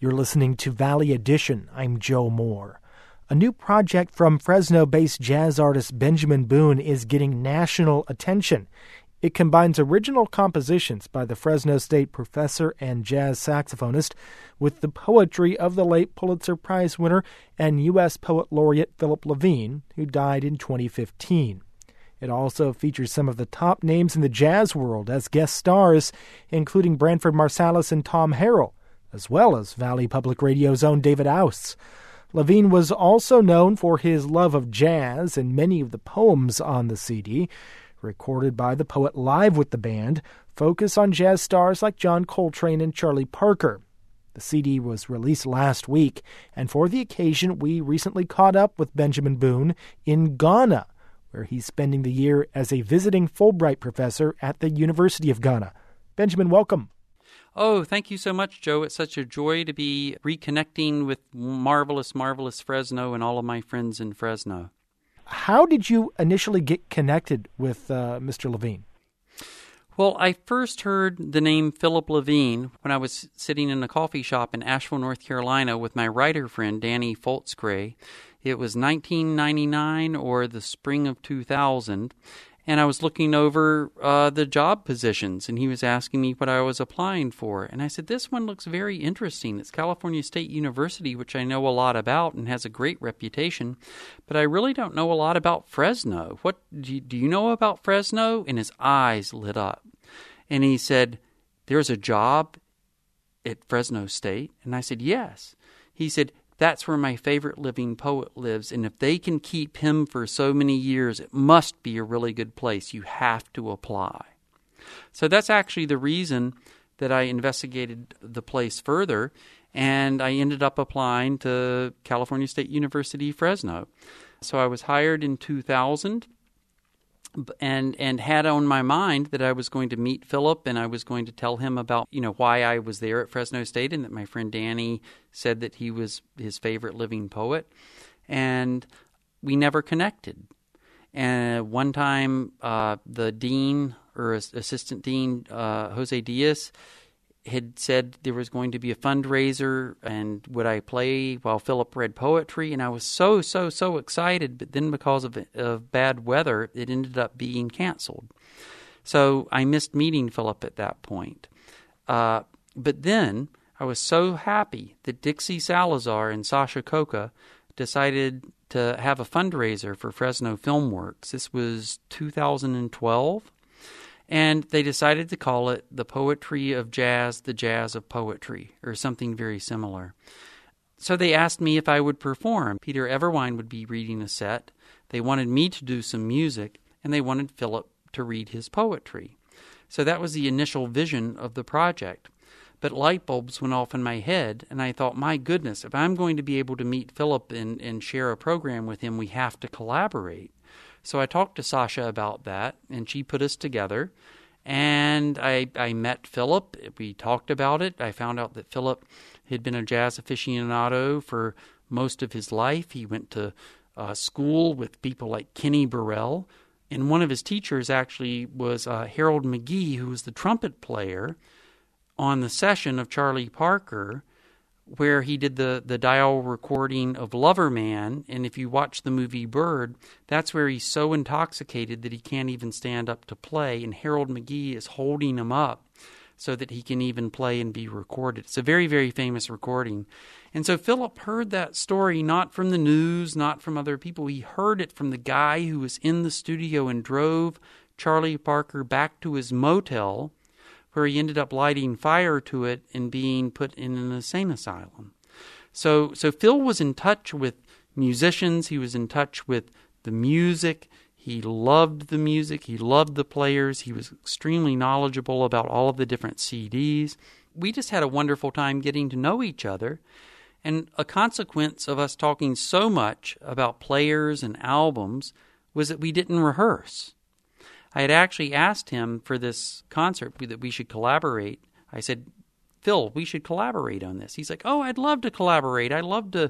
You're listening to Valley Edition. I'm Joe Moore. A new project from Fresno-based jazz artist Benjamin Boone is getting national attention. It combines original compositions by the Fresno State professor and jazz saxophonist with the poetry of the late Pulitzer Prize winner and U.S. Poet Laureate Philip Levine, who died in 2015. It also features some of the top names in the jazz world as guest stars, including Branford Marsalis and Tom Harrell, as well as Valley Public Radio's own David Ouse. Levine was also known for his love of jazz, and many of the poems on the CD, recorded by the poet live with the band, focus on jazz stars like John Coltrane and Charlie Parker. The CD was released last week, and for the occasion, we recently caught up with Benjamin Boone in Ghana, where he's spending the year as a visiting Fulbright professor at the University of Ghana. Benjamin, welcome. Oh, thank you so much, Joe. It's such a joy to be reconnecting with marvelous, marvelous Fresno and all of my friends in Fresno. How did you initially get connected with Mr. Levine? Well, I first heard the name Philip Levine when I was sitting in a coffee shop in Asheville, North Carolina with my writer friend, Danny Foltzgray. It was 1999 or the spring of 2000. And I was looking over the job positions, and he was asking me what I was applying for. And I said, this one looks very interesting. It's California State University, which I know a lot about and has a great reputation. But I really don't know a lot about Fresno. What do you know about Fresno? And his eyes lit up. And he said, there's a job at Fresno State? And I said, yes. He said, that's where my favorite living poet lives, and if they can keep him for so many years, it must be a really good place. You have to apply. So that's actually the reason that I investigated the place further, and I ended up applying to California State University, Fresno. So I was hired in 2000 and had on my mind that I was going to meet Philip and I was going to tell him about, why I was there at Fresno State and that my friend Danny said that he was his favorite living poet. And we never connected. And one time, the dean or assistant dean, Jose Diaz, had said there was going to be a fundraiser and would I play while Philip read poetry, and I was so excited, but then because of bad weather, it ended up being canceled. So I missed meeting Philip at that point. But then I was so happy that Dixie Salazar and Sasha Coca decided to have a fundraiser for Fresno Filmworks. This was 2012. And they decided to call it The Poetry of Jazz, the Jazz of Poetry, or something very similar. So they asked me if I would perform. Peter Everwine would be reading a set. They wanted me to do some music, and they wanted Philip to read his poetry. So that was the initial vision of the project. But light bulbs went off in my head, and I thought, my goodness, if I'm going to be able to meet Philip and share a program with him, we have to collaborate. So I talked to Sasha about that, and she put us together, and I met Philip. We talked about it. I found out that Philip had been a jazz aficionado for most of his life. He went to school with people like Kenny Burrell, and one of his teachers actually was Harold McGee, who was the trumpet player on the session of Charlie Parker, where he did the dial recording of Loverman, and if you watch the movie Bird, that's where he's so intoxicated that he can't even stand up to play, and Harold McGee is holding him up so that he can even play and be recorded. It's a very, very famous recording. And so Philip heard that story not from the news, not from other people. He heard it from the guy who was in the studio and drove Charlie Parker back to his motel, where he ended up lighting fire to it and being put in an insane asylum. So Phil was in touch with musicians. He was in touch with the music. He loved the music. He loved the players. He was extremely knowledgeable about all of the different CDs. We just had a wonderful time getting to know each other. And a consequence of us talking so much about players and albums was that we didn't rehearse. I had actually asked him for this concert that we should collaborate. I said, Phil, we should collaborate on this. He's like, oh, I'd love to collaborate. I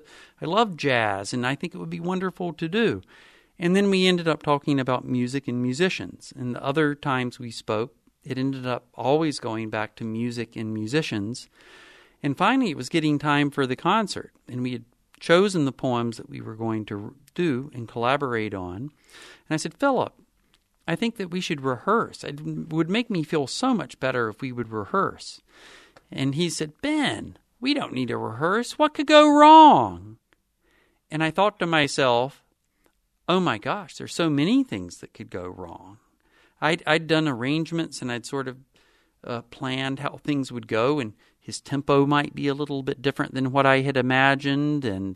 love jazz, and I think it would be wonderful to do. And then we ended up talking about music and musicians. And the other times we spoke, it ended up always going back to music and musicians. And finally, it was getting time for the concert, and we had chosen the poems that we were going to do and collaborate on. And I said, Philip, I think that we should rehearse. It would make me feel so much better if we would rehearse. And he said, Ben, we don't need to rehearse. What could go wrong? And I thought to myself, oh my gosh, there's so many things that could go wrong. I'd done arrangements, and I'd sort of planned how things would go, and his tempo might be a little bit different than what I had imagined, and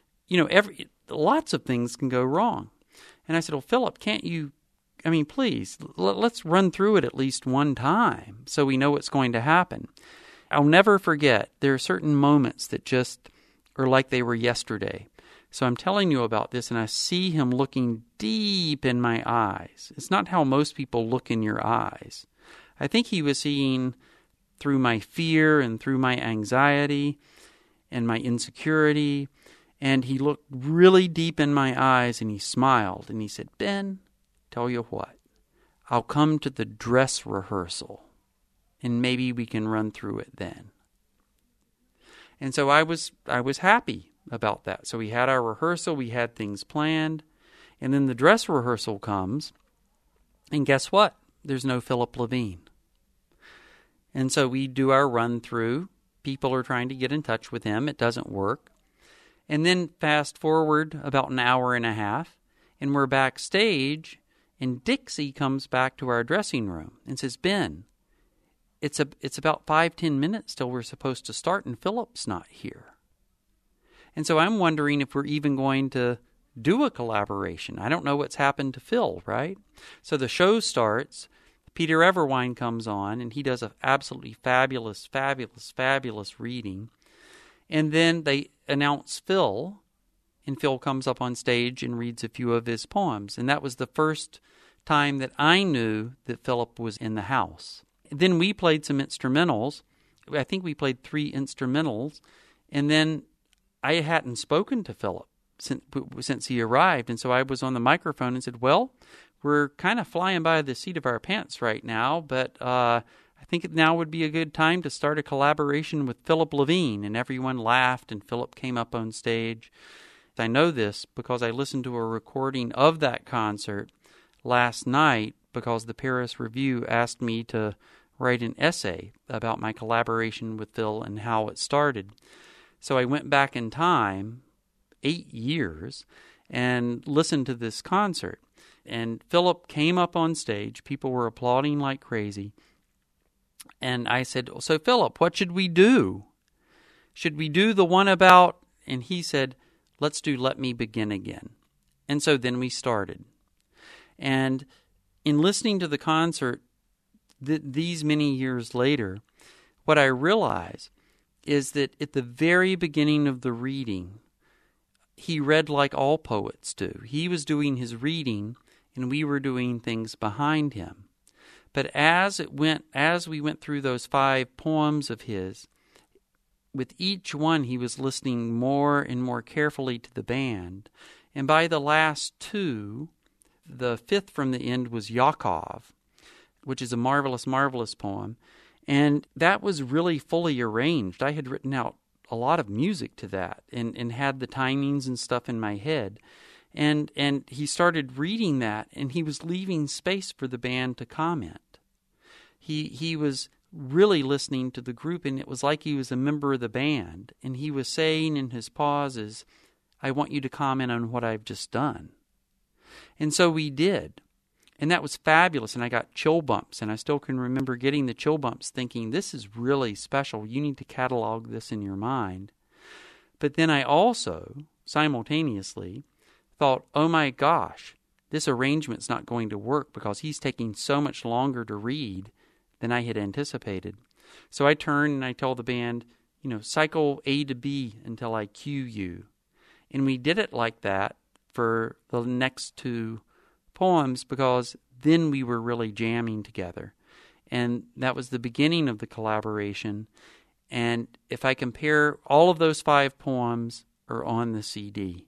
lots of things can go wrong. And I said, well, Philip, please, let's run through it at least one time so we know what's going to happen. I'll never forget, there are certain moments that just are like they were yesterday. So I'm telling you about this, and I see him looking deep in my eyes. It's not how most people look in your eyes. I think he was seeing through my fear and through my anxiety and my insecurity, and he looked really deep in my eyes, and he smiled, and he said, Ben, tell you what, I'll come to the dress rehearsal, and maybe we can run through it then. And so I was happy about that. So we had our rehearsal, we had things planned, and then the dress rehearsal comes, and guess what? There's no Philip Levine. And so we do our run-through. People are trying to get in touch with him. It doesn't work. And then fast forward about an hour and a half, and we're backstage, and Dixie comes back to our dressing room and says, Ben, it's about 5-10 minutes till we're supposed to start, and Philip's not here. And so I'm wondering if we're even going to do a collaboration. I don't know what's happened to Phil, right? So the show starts. Peter Everwine comes on, and he does an absolutely fabulous, fabulous, fabulous reading. And then they announce Phil, and Phil comes up on stage and reads a few of his poems. And that was the first time that I knew that Philip was in the house. Then we played some instrumentals. I think we played 3 instrumentals. And then I hadn't spoken to Philip since he arrived. And so I was on the microphone and said, well, we're kind of flying by the seat of our pants right now, but I think now would be a good time to start a collaboration with Philip Levine. And everyone laughed, and Philip came up on stage. I know this because I listened to a recording of that concert last night because the Paris Review asked me to write an essay about my collaboration with Phil and how it started. So I went back in time 8 years and listened to this concert. And Philip came up on stage. People were applauding like crazy. And I said, so Philip, what should we do? Should we do the one about... And he said, let's do Let Me Begin Again. And so then we started. And in listening to the concert these many years later, what I realized is that at the very beginning of the reading, he read like all poets do. He was doing his reading, and we were doing things behind him. But as we went through those 5 poems of his, with each one he was listening more and more carefully to the band. And by the last 2, the 5th from the end was Yakov, which is a marvelous, marvelous poem. And that was really fully arranged. I had written out a lot of music to that and had the timings and stuff in my head. And he started reading that, and he was leaving space for the band to comment. He was really listening to the group, and it was like he was a member of the band. And he was saying in his pauses, I want you to comment on what I've just done. And so we did. And that was fabulous, and I got chill bumps, and I still can remember getting the chill bumps thinking, this is really special. You need to catalog this in your mind. But then I also, simultaneously, thought, oh my gosh, this arrangement's not going to work because he's taking so much longer to read than I had anticipated. So I turned and I told the band, cycle A to B until I cue you. And we did it like that for the next 2 poems because then we were really jamming together. And that was the beginning of the collaboration. And if I compare, all of those 5 poems are on the CD.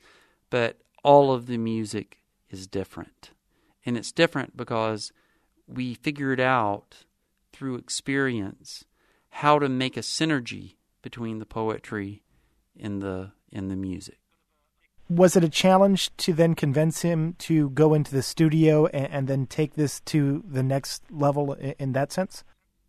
But all of the music is different. And it's different because we figured out through experience how to make a synergy between the poetry and the music. Was it a challenge to then convince him to go into the studio and then take this to the next level in that sense?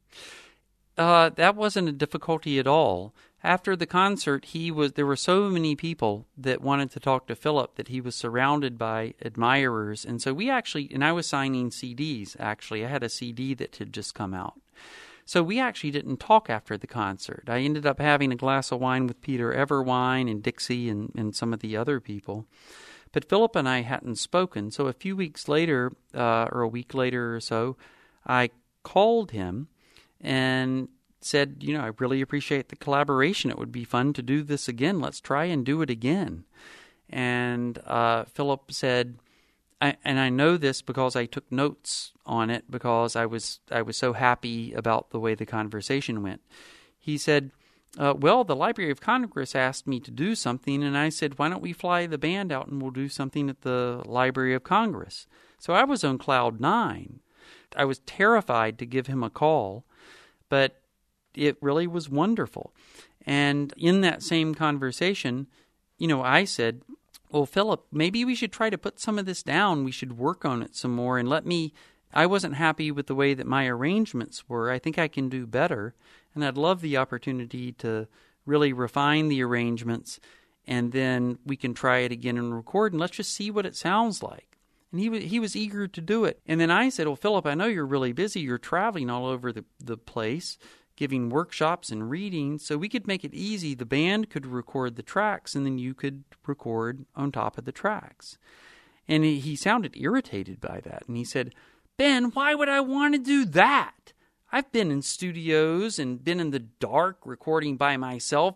That wasn't a difficulty at all. After the concert, there were so many people that wanted to talk to Philip that he was surrounded by admirers. And so I was signing CDs, actually. I had a CD that had just come out. So we actually didn't talk after the concert. I ended up having a glass of wine with Peter Everwine and Dixie and some of the other people. But Philip and I hadn't spoken. So a few weeks later, or a week later or so, I called him and said, I really appreciate the collaboration. It would be fun to do this again. Let's try and do it again. And Philip said, and I know this because I took notes on it because I was so happy about the way the conversation went. He said, well, the Library of Congress asked me to do something, and I said, why don't we fly the band out and we'll do something at the Library of Congress? So I was on cloud 9. I was terrified to give him a call, but it really was wonderful. And in that same conversation, I said, well, Philip, maybe we should try to put some of this down. We should work on it some more and I wasn't happy with the way that my arrangements were. I think I can do better. And I'd love the opportunity to really refine the arrangements, and then we can try it again and record, and let's just see what it sounds like. And he was eager to do it. And then I said, well, Philip, I know you're really busy. You're traveling all over the place, giving workshops and readings, so we could make it easy. The band could record the tracks, and then you could record on top of the tracks. And he sounded irritated by that. And he said, Ben, why would I want to do that? I've been in studios and been in the dark recording by myself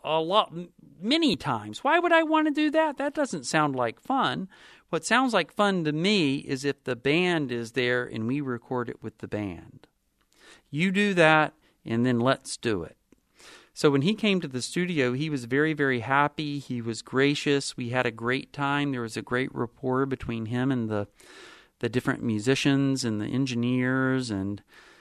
many times. Why would I want to do that? That doesn't sound like fun. What sounds like fun to me is if the band is there and we record it with the band. You do that, and then let's do it. So when he came to the studio, he was very, very happy. He was gracious. We had a great time. There was a great rapport between him and the different musicians and the engineers, and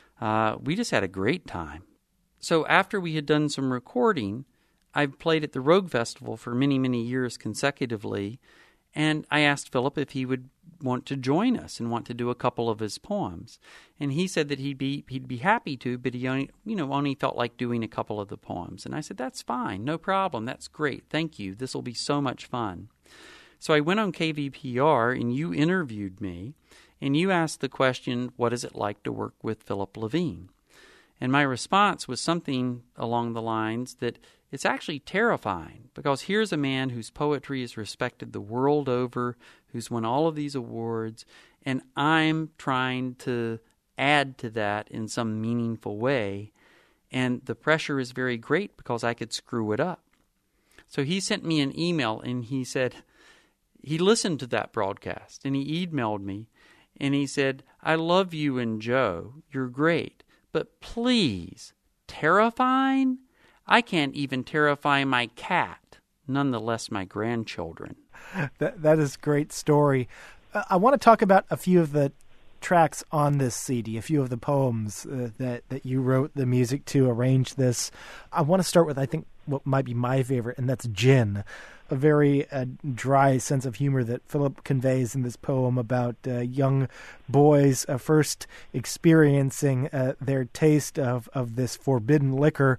we just had a great time. So after we had done some recording, I've played at the Rogue Festival for many, many years consecutively, and I asked Philip if he would want to join us and want to do a couple of his poems. And he said that he'd be happy to, but he only felt like doing a couple of the poems. And I said, that's fine, no problem, that's great, thank you, this will be so much fun. So I went on KVPR, and you interviewed me, and you asked the question, what is it like to work with Philip Levine? And my response was something along the lines that it's actually terrifying, because here's a man whose poetry is respected the world over, who's won all of these awards, and I'm trying to add to that in some meaningful way, and the pressure is very great because I could screw it up. So he sent me an email, and he said, he listened to that broadcast, and he emailed me, and he said, I love you and Joe, you're great, but please, terrifying? I can't even terrify my cat, nonetheless my grandchildren. That is a great story. I want to talk about a few of the tracks on this CD, a few of the poems that you wrote the music to arrange this. I want to start with, I think, what might be my favorite, and that's Gin, a very dry sense of humor that Philip conveys in this poem about young boys first experiencing their taste of this forbidden liquor.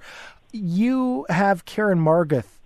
You have Karen Margath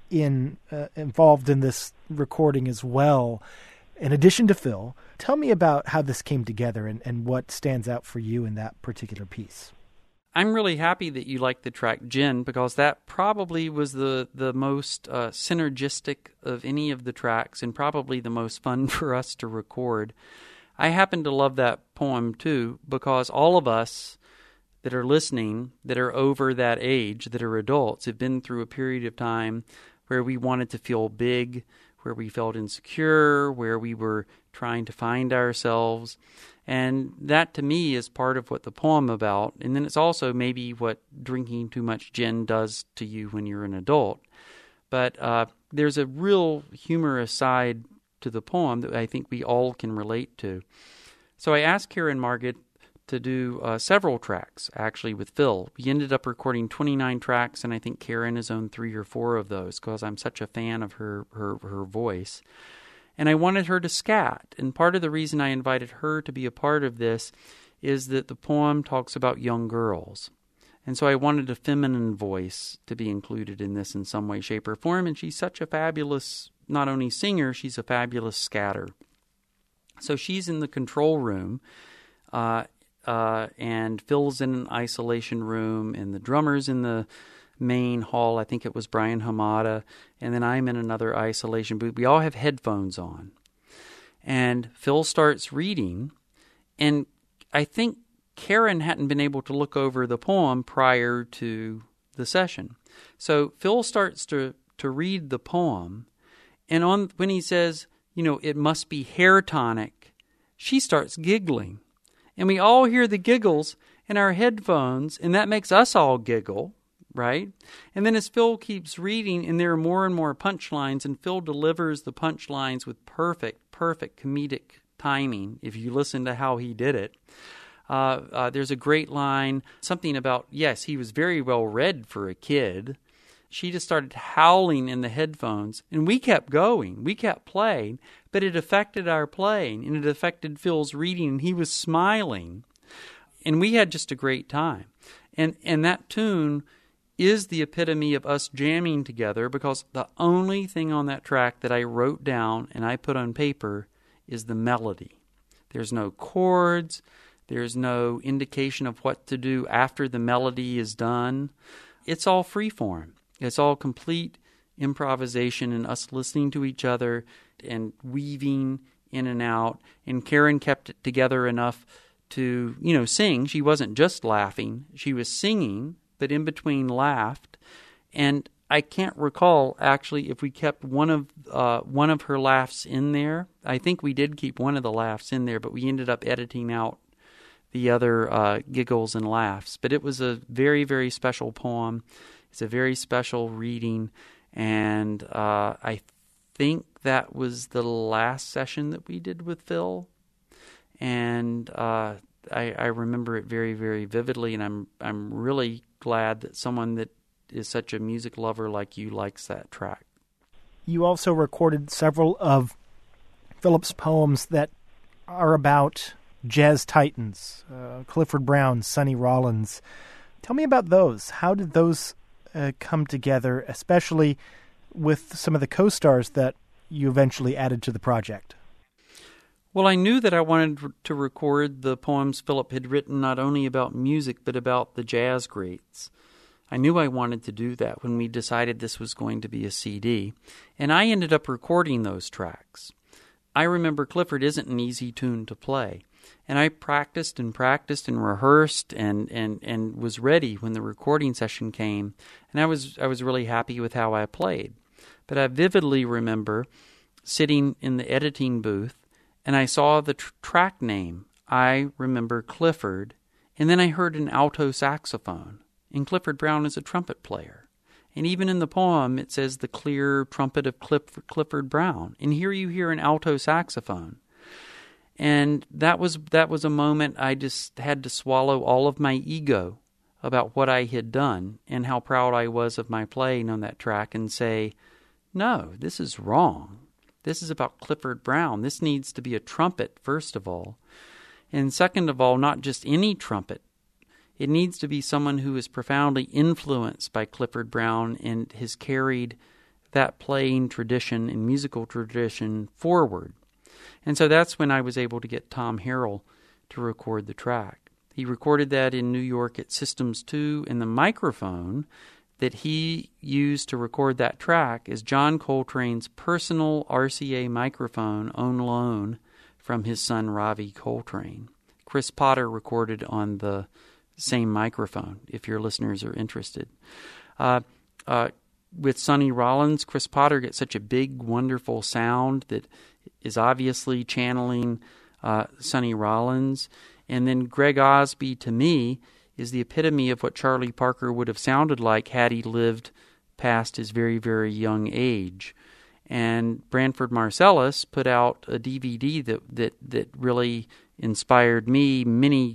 involved in this recording as well, in addition to Phil. Tell me about how this came together and what stands out for you in that particular piece. I'm really happy that you like the track Gin, because that probably was the most synergistic of any of the tracks, and probably the most fun for us to record. I happen to love that poem too, because all of us that are listening, that are over that age, that are adults, have been through a period of time where we wanted to feel big, where we felt insecure, where we were trying to find ourselves. And that, to me, is part of what the poem about. And then it's also maybe what drinking too much gin does to you when you're an adult. But there's a real humorous side to the poem that I think we all can relate to. So I asked Karen Margath to do several tracks, actually, with Phil. We ended up recording 29 tracks, and I think Karen has owned 3 or 4 of those because I'm such a fan of her voice. And I wanted her to scat. And part of the reason I invited her to be a part of this is that the poem talks about young girls. And so I wanted a feminine voice to be included in this in some way, shape, or form. And she's such a fabulous, not only singer, she's a fabulous scatter. So she's in the control room, and Phil's in an isolation room, and the drummer's in the main hall. I think it was Brian Hamada, and then I'm in another isolation booth. We all have headphones on. And Phil starts reading, and I think Karen hadn't been able to look over the poem prior to the session. So Phil starts to read the poem, and when he says, it must be hair tonic, she starts giggling. And we all hear the giggles in our headphones, and that makes us all giggle, right? And then as Phil keeps reading, and there are more and more punchlines, and Phil delivers the punchlines with perfect comedic timing, if you listen to how he did it. There's a great line, something about, yes, he was very well read for a kid. She just started howling in the headphones, and we kept going. We kept playing, but it affected our playing, and it affected Phil's reading, and he was smiling. And we had just a great time. And that tune is the epitome of us jamming together, because the only thing on that track that I wrote down and I put on paper is the melody. There's no chords. There's no indication of what to do after the melody is done. It's all freeform. It's all complete improvisation and us listening to each other and weaving in and out. And Karen kept it together enough to, sing. She wasn't just laughing. She was singing, but in between laughed. And I can't recall, actually, if we kept one of her laughs in there. I think we did keep one of the laughs in there, but we ended up editing out the other giggles and laughs. But it was a very, very special poem. It's a very special reading, and I think that was the last session that we did with Phil, and I remember it very, very vividly, and I'm really glad that someone that is such a music lover like you likes that track. You also recorded several of Philip's poems that are about jazz titans, Clifford Brown, Sonny Rollins. Tell me about those. How did those come together, especially with some of the co-stars that you eventually added to the project? Well, I knew that I wanted to record the poems Philip had written not only about music, but about the jazz greats. I knew I wanted to do that when we decided this was going to be a CD, and I ended up recording those tracks. I remember Clifford isn't an easy tune to play. And I practiced and rehearsed and was ready when the recording session came. And I was really happy with how I played. But I vividly remember sitting in the editing booth, and I saw the track name. I remember Clifford, and then I heard an alto saxophone. And Clifford Brown is a trumpet player. And even in the poem, it says the clear trumpet of Clifford Brown. And here you hear an alto saxophone. And that was a moment I just had to swallow all of my ego about what I had done and how proud I was of my playing on that track and say, no, this is wrong. This is about Clifford Brown. This needs to be a trumpet, first of all. And second of all, not just any trumpet. It needs to be someone who is profoundly influenced by Clifford Brown and has carried that playing tradition and musical tradition forward. And so that's when I was able to get Tom Harrell to record the track. He recorded that in New York at Systems 2, and the microphone that he used to record that track is John Coltrane's personal RCA microphone on loan from his son Ravi Coltrane. Chris Potter recorded on the same microphone, if your listeners are interested. With Sonny Rollins, Chris Potter gets such a big, wonderful sound that is obviously channeling Sonny Rollins. And then Greg Osby, to me, is the epitome of what Charlie Parker would have sounded like had he lived past his very, very young age. And Branford Marsalis put out a DVD that really inspired me many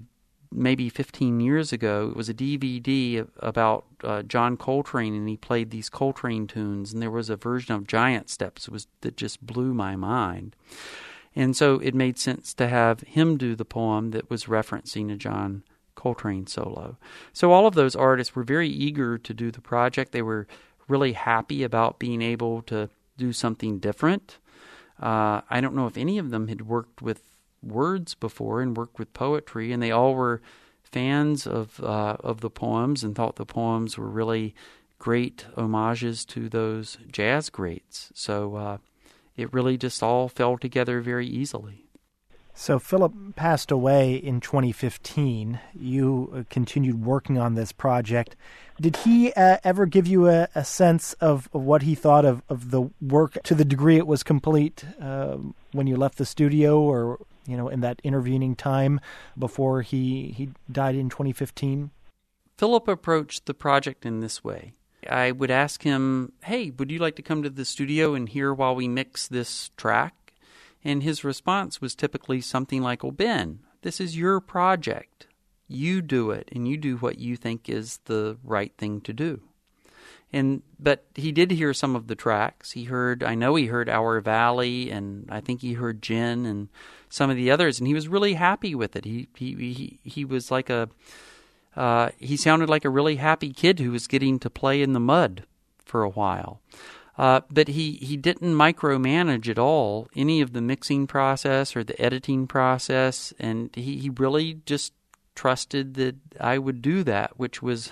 maybe 15 years ago. It was a DVD about John Coltrane, and he played these Coltrane tunes, and there was a version of Giant Steps that just blew my mind. And so it made sense to have him do the poem that was referencing a John Coltrane solo. So all of those artists were very eager to do the project. They were really happy about being able to do something different. I don't know if any of them had worked with words before and worked with poetry, and they all were fans of the poems and thought the poems were really great homages to those jazz greats. So it really just all fell together very easily. So Philip passed away in 2015. You continued working on this project. Did he ever give you a sense of what he thought of the work to the degree it was complete when you left the studio, or in that intervening time before he died in 2015? Philip approached the project in this way. I would ask him, hey, would you like to come to the studio and hear while we mix this track? And his response was typically something like, well, Ben, this is your project. You do it, and you do what you think is the right thing to do. But he did hear some of the tracks. I know he heard Our Valley, and I think he heard Gin and some of the others, and he was really happy with it. He was like he sounded like a really happy kid who was getting to play in the mud for a while. But he didn't micromanage at all any of the mixing process or the editing process, and he really just trusted that I would do that, which was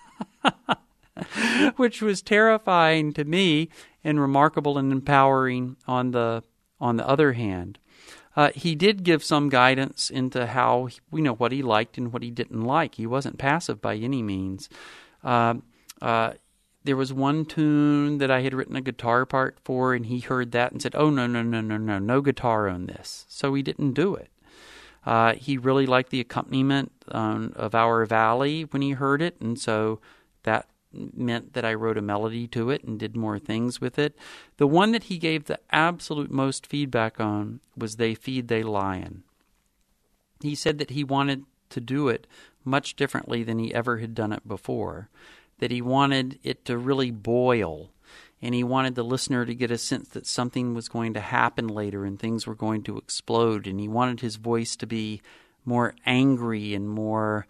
terrifying to me and remarkable and empowering on the other hand. He did give some guidance into how what he liked and what he didn't like. He wasn't passive by any means. There was one tune that I had written a guitar part for, and he heard that and said, oh, no guitar on this. So he didn't do it. He really liked the accompaniment of Our Valley when he heard it, and so that meant that I wrote a melody to it and did more things with it. The one that he gave the absolute most feedback on was They Feed They Lion. He said that he wanted to do it much differently than he ever had done it before, that he wanted it to really boil, and he wanted the listener to get a sense that something was going to happen later and things were going to explode, and he wanted his voice to be more angry and more,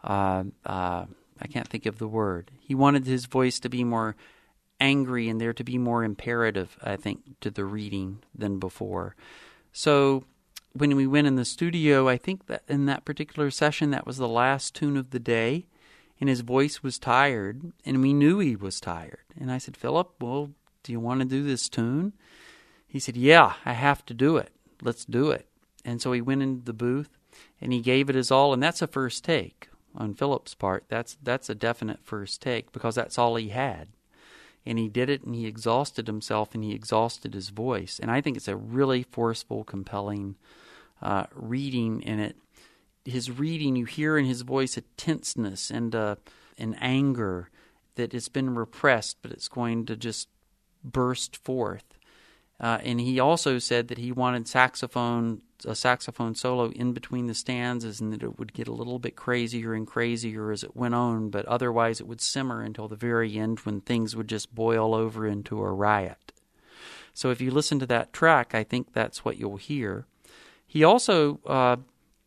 I can't think of the word. He wanted his voice to be more angry and there to be more imperative, I think, to the reading than before. So when we went in the studio, I think that in that particular session, that was the last tune of the day, and his voice was tired, and we knew he was tired. And I said, Philip, well, do you want to do this tune? He said, yeah, I have to do it. Let's do it. And so he went into the booth, and he gave it his all, and that's a first take on Philip's part. That's a definite first take, because that's all he had. And he did it, and he exhausted himself, and he exhausted his voice. And I think it's a really forceful, compelling reading in it. His reading, you hear in his voice a tenseness and an anger that has been repressed, but it's going to just burst forth. And he also said that he wanted a saxophone solo in between the stanzas, and that it would get a little bit crazier and crazier as it went on, but otherwise it would simmer until the very end when things would just boil over into a riot. So if you listen to that track, I think that's what you'll hear. He also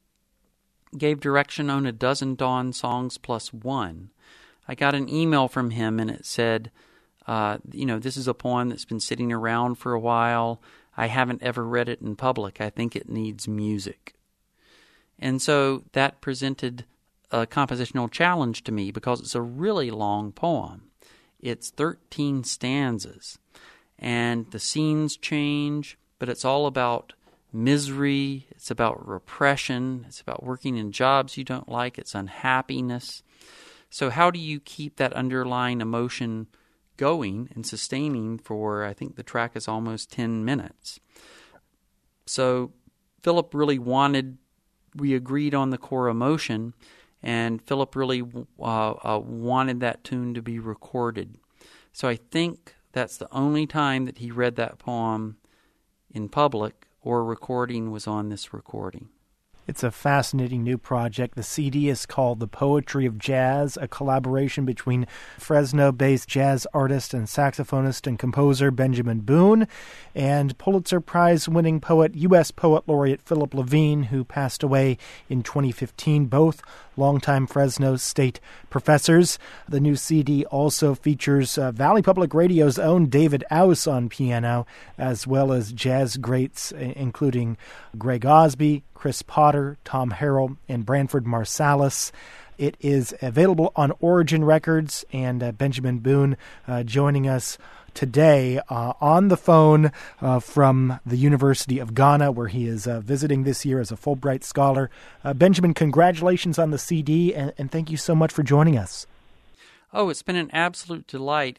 gave direction on 12 Dawn songs plus one. I got an email from him, and it said, this is a poem that's been sitting around for a while. I haven't ever read it in public. I think it needs music. And so that presented a compositional challenge to me, because it's a really long poem. It's 13 stanzas, and the scenes change, but it's all about misery, it's about repression, it's about working in jobs you don't like, it's unhappiness. So how do you keep that underlying emotion going and sustaining for, I think the track is almost 10 minutes. So Philip really we agreed on the core emotion, and Philip really wanted that tune to be recorded. So I think that's the only time that he read that poem in public or recording was on this recording. It's a fascinating new project. The CD is called The Poetry of Jazz, a collaboration between Fresno-based jazz artist and saxophonist and composer Benjamin Boone and Pulitzer Prize-winning poet, U.S. Poet Laureate Philip Levine, who passed away in 2015, both longtime Fresno State professors. The new CD also features Valley Public Radio's own David Ouse on piano, as well as jazz greats including Greg Osby, Chris Potter, Tom Harrell, and Branford Marsalis. It is available on Origin Records, and Benjamin Boone joining us today on the phone from the University of Ghana, where he is visiting this year as a Fulbright Scholar. Benjamin, congratulations on the CD, and thank you so much for joining us. Oh, it's been an absolute delight.